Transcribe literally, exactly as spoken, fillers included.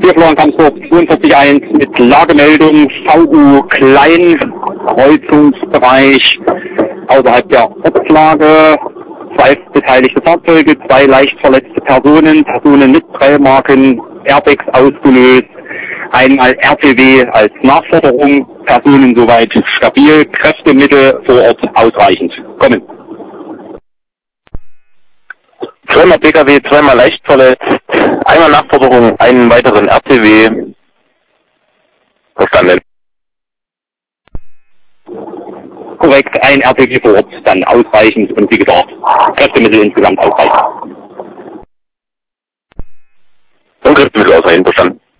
Hier Florian Kampsdorf zweiundvierzig eins mit Lagemeldung V U Klein, Kreuzungsbereich außerhalb der Ortslage. Zwei beteiligte Fahrzeuge, zwei leicht verletzte Personen, Personen mit Prellmarken, Airbags ausgelöst, einmal R T W als Nachforderung, Personen soweit stabil, Kräftemittel vor Ort ausreichend. Kommen. Zweimal P K W, zweimal leicht verletzt, einmal Nachforderung, einen weiteren R T W. Verstanden. Korrekt, ein R T W vor Ort, dann ausreichend und wie gesagt, Kräftemittel insgesamt ausreichend. Und Kräftemittel ausreichend, verstanden.